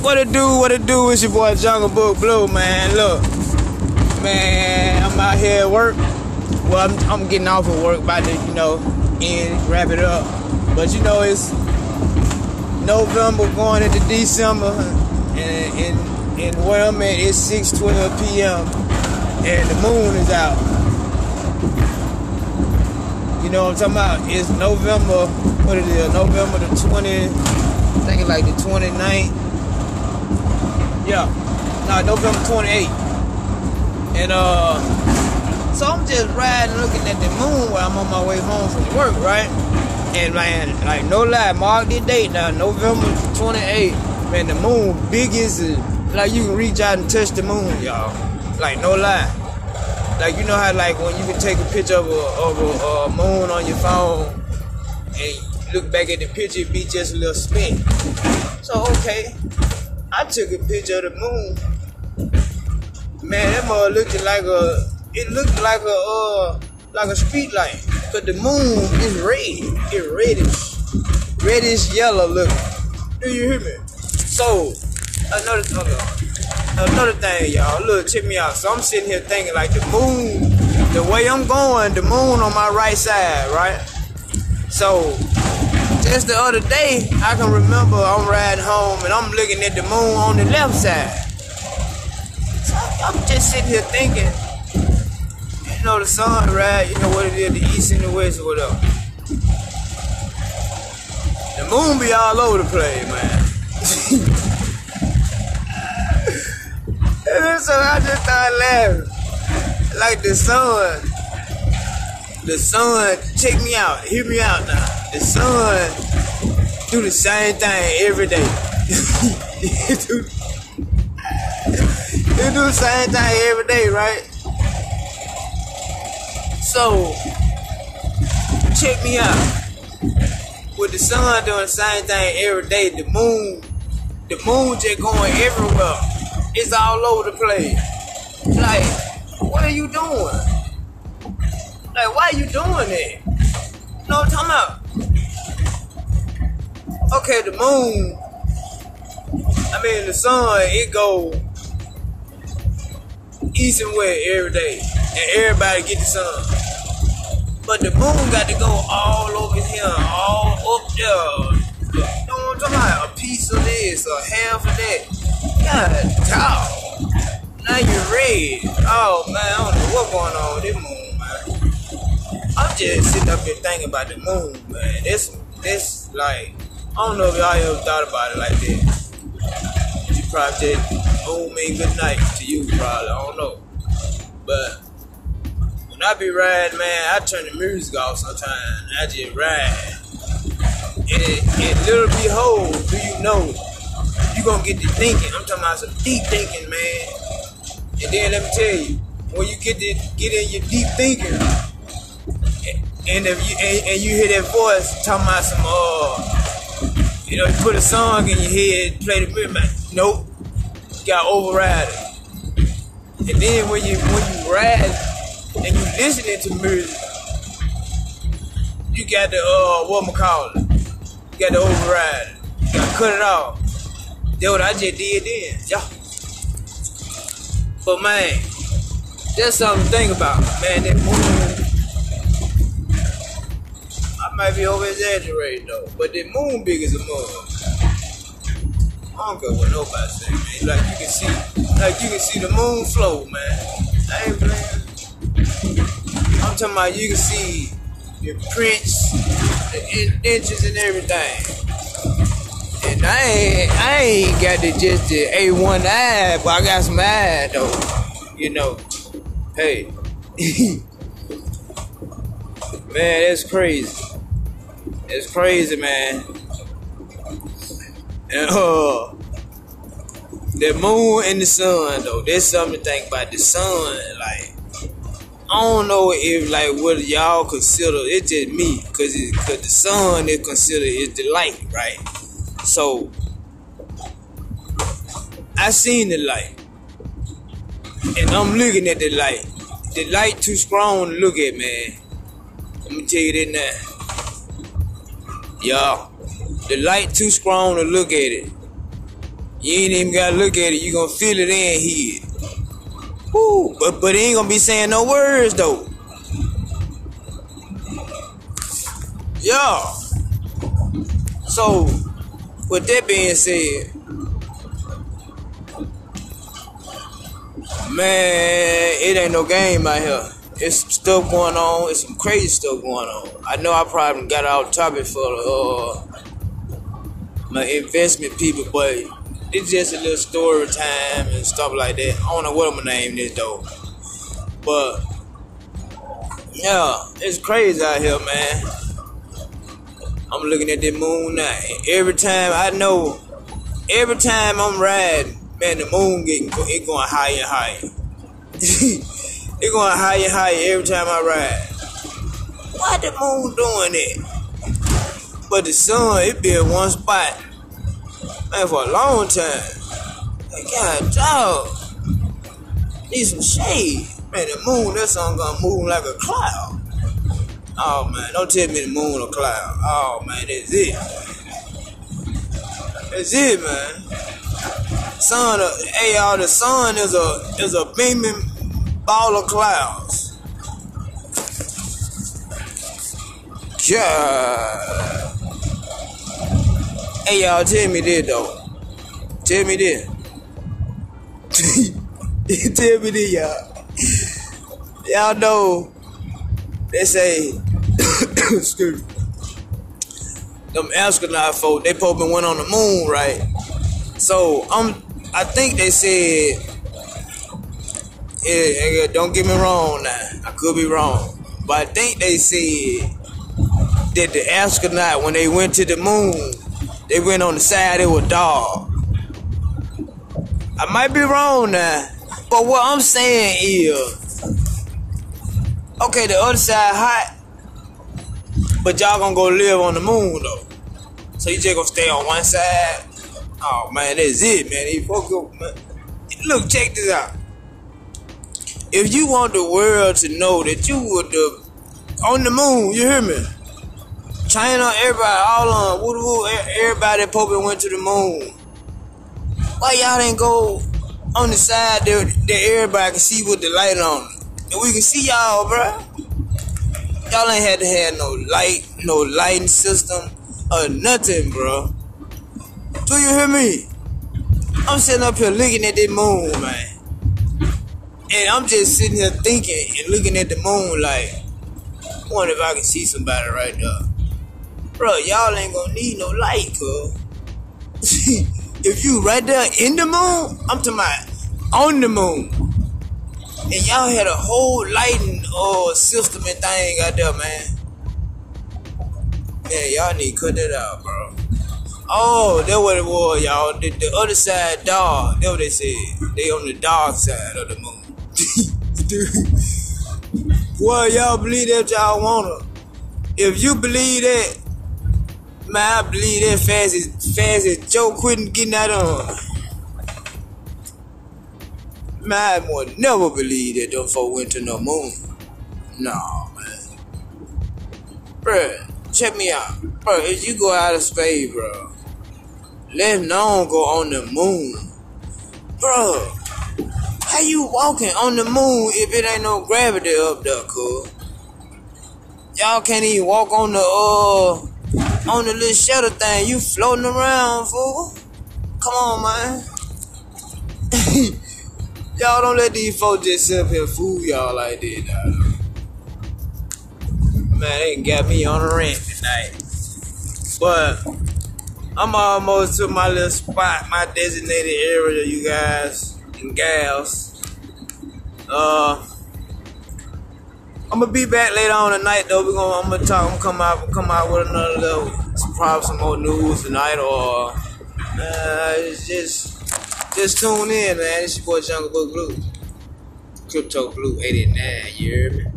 What it do, it's your boy Jungle Book Blue, man. Look, man, I'm out here at work. Well, I'm getting off of work, about to, wrap it up. But it's November going into December, and where I'm at, it's 6:12 p.m. and the moon is out. You know what I'm talking about? It's November, what it is, November the 20th, I think it's like the 29th. Yeah, no, November 28th. And so I'm just riding, looking at the moon while I'm on my way home from work, right? And man, like no lie, mark the date now, November 28th. Man, the moon big as like you can reach out and touch the moon, y'all. Like no lie. Like you know how like when you can take a picture of a moon on your phone and you look back at the picture, it be just a little spin. So okay, I took a picture of the moon. Man, that mother looked like a street light. But the moon is red. It's reddish yellow looking. Do you hear me? So another thing, y'all. Look, check me out. So I'm sitting here thinking like the moon, the way I'm going, the moon on my right side, right? So just the other day, I can remember I'm riding home and I'm looking at the moon on the left side. So I'm just sitting here thinking, the sun, right? You know what it is, the east and the west or whatever. The moon be all over the place, man. And then so I just started laughing. Like the sun, check me out, hear me out now. The sun do the same thing every day. It do the same thing every day, right? So, check me out. With the sun doing the same thing every day, the moon just going everywhere. It's all over the place. Like, what are you doing? Like, why are you doing that? You know what I'm talking about? Okay, the moon, the sun, it go east and west every day. And everybody get the sun. But the moon got to go all over here, all up there. You know what I'm talking about? A piece of this, a half of that. God, dog. Now you're red. Oh, man, I don't know what's going on with this moon, man. I'm just sitting up here thinking about the moon, man. This like, I don't know if y'all ever thought about it like that. You probably just, moon mean good night to you, probably. I don't know. But when I be riding, man, I turn the music off sometimes. I just ride. And little behold, do you know, you gonna get to thinking. I'm talking about some deep thinking, man. And then let me tell you, when you get in your deep thinking, and if you hear that voice talking about some you put a song in your head, play the music, man. Nope, you gotta override it. And then when you ride and you listening to music, you got to you got to override it. You got to cut it off. That's what I just did then. Yeah. But man, there's something to think about, man. That moon, I might be over exaggerating though, but that moon big as a mug. I don't care what nobody say, man. Like you can see the moon float, man. I ain't playing. I'm talking about you can see the prints, the inches and everything. And I ain't got the A1 eye, but I got some eye though. Hey. Man, that's crazy. It's crazy, man. And the moon and the sun though, there's something to think about. The sun, like, I don't know if like what y'all consider. It's just me, cause the sun is considered is the light, right? So I seen the light, and I'm looking at the light. The light too strong to look at, man. Let me tell you that now. Y'all, the light too strong to look at it. You ain't even gotta look at it. You gonna feel it and hear it. Woo. But he ain't gonna be saying no words though. Yeah. So, with that being said, man, it ain't no game out here. It's some stuff going on. It's some crazy stuff going on. I know I probably got off topic for my investment people, but it's just a little story time and stuff like that. I don't know what I'm gonna name this though. But yeah, it's crazy out here, man. I'm looking at the moon now. Every time I'm riding, man, the moon it going higher and higher. It going higher and higher every time I ride. Why the moon doing that? But the sun, it be in one spot, man, for a long time. Like, God, dog, need some shade. Man, the moon, that sun gonna move like a cloud. Oh man, don't tell me the moon or cloud. Oh man, that's it. That's it, man. Sun, hey y'all, the sun is a beaming ball of clouds. Yeah. Hey y'all, tell me this though. Tell me this. Tell me this, y'all. Y'all know they say, excuse me, them astronaut folk, they probably went on the moon, right? So I think they said, yeah, don't get me wrong now, I could be wrong, but I think they said that the astronaut, when they went to the moon, they went on the side, it was dark. I might be wrong now, but what I'm saying is, okay, the other side hot, but y'all gonna go live on the moon though. So you just gonna stay on one side? Oh man, that's it, man. These folks go, man. Look, check this out. If you want the world to know that you were on the moon, you hear me? China, everybody, all on, everybody that probably went to the moon. Why y'all didn't go on the side that everybody can see with the light on it? And we can see y'all, bruh. Y'all ain't had to have no lighting system or nothing, bro. Do you hear me? I'm sitting up here looking at the moon, man. And I'm just sitting here thinking and looking at the moon like, I wonder if I can see somebody right there. Bro, y'all ain't gonna need no light, cuz. If you right there in the moon, I'm talking about on the moon. And y'all had a whole lighting system and thing out there, man. Man, y'all need to cut that out, bro. Oh, that's what it was, y'all. The other side dark. That's what they said. They on the dark side of the moon. Well, y'all believe that y'all wanna. If you believe that, man, I believe that fast as Joe quitting getting that on. Man, I would never believe that them folk went to no moon. No, man. Bruh, check me out. Bro, if you go out of space, bro, let alone go on the moon. Bro, how you walking on the moon if it ain't no gravity up there, cuz? Y'all can't even walk on the little shutter thing. You floating around, fool. Come on, man. Y'all don't let these folks just sit up here fool y'all like that, dog. Man, they got me on a rant tonight. But I'm almost to my little spot, my designated area, you guys and gals. I'm gonna be back later on tonight though. I'm gonna come out with another little, probably some more news tonight, or it's just tune in, man. It's your boy Jungle Book Blue, Crypto Blue 89. You hear me?